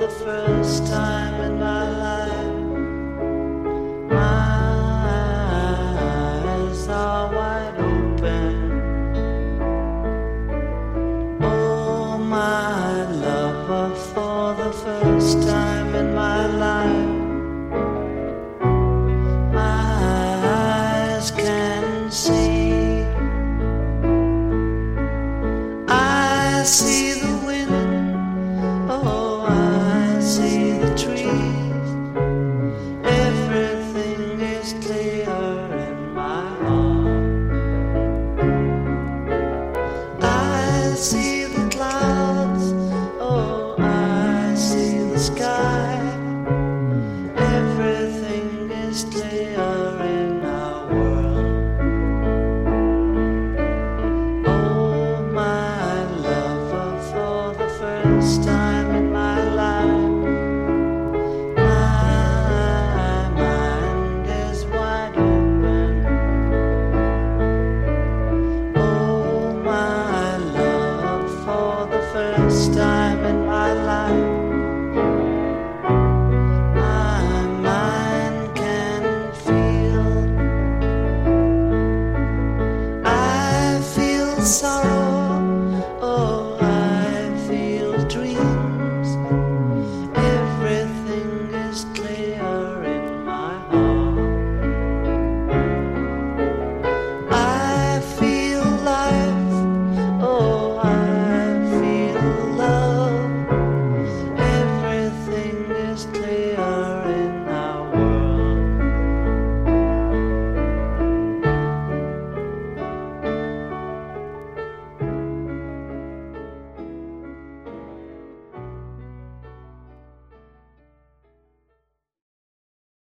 the first time in my life. My eyes are wide open. Oh, my lover, for the first time in my life. My eyes can see. I see the wind. Oh, I see the trees. Everything is clear in my heart. I see the clouds. Oh, I see the sky. Everything is clear in our world. Oh, my lover, for the first time in my life. My mind is wide open. Oh, my love, for the first time.